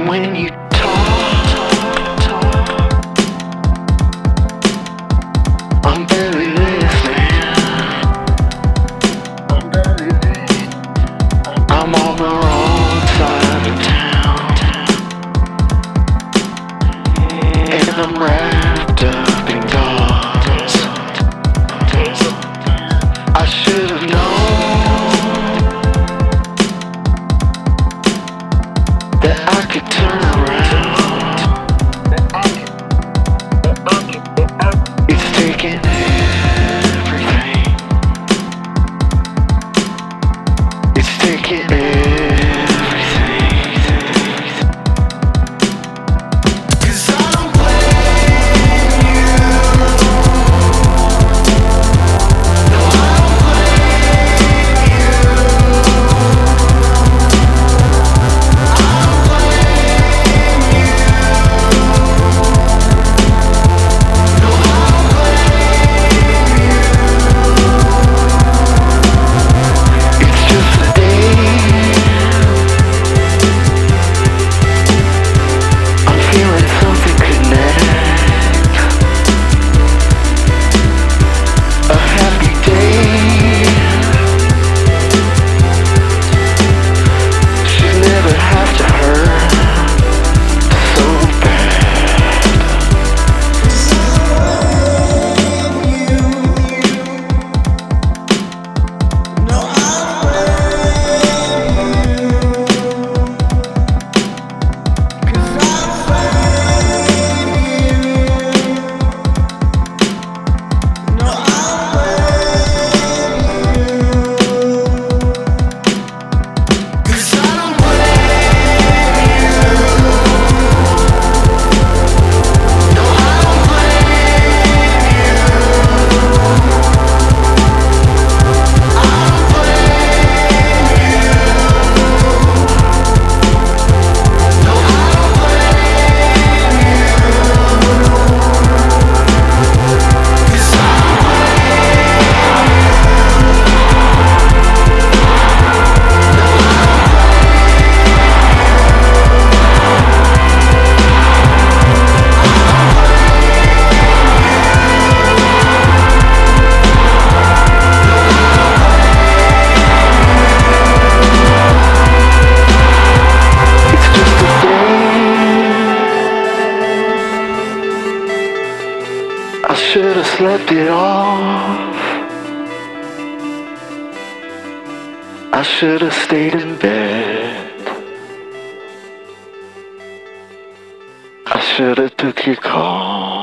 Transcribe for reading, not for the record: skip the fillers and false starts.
when you talk, I'm barely listening. I'm on the wrong side of town, and I'm wrapped up in gauze. I should have known that I could turn around. It's taking everything. It's taking everything. 'Cause I don't blame you. No, I don't blame you. I don't blame you. No, I don't blame you. It's just a day. I'm feeling something connect. A happy day should never have to hurt so bad. No, I should have slept it off. I should have stayed in bed. I should have took your call.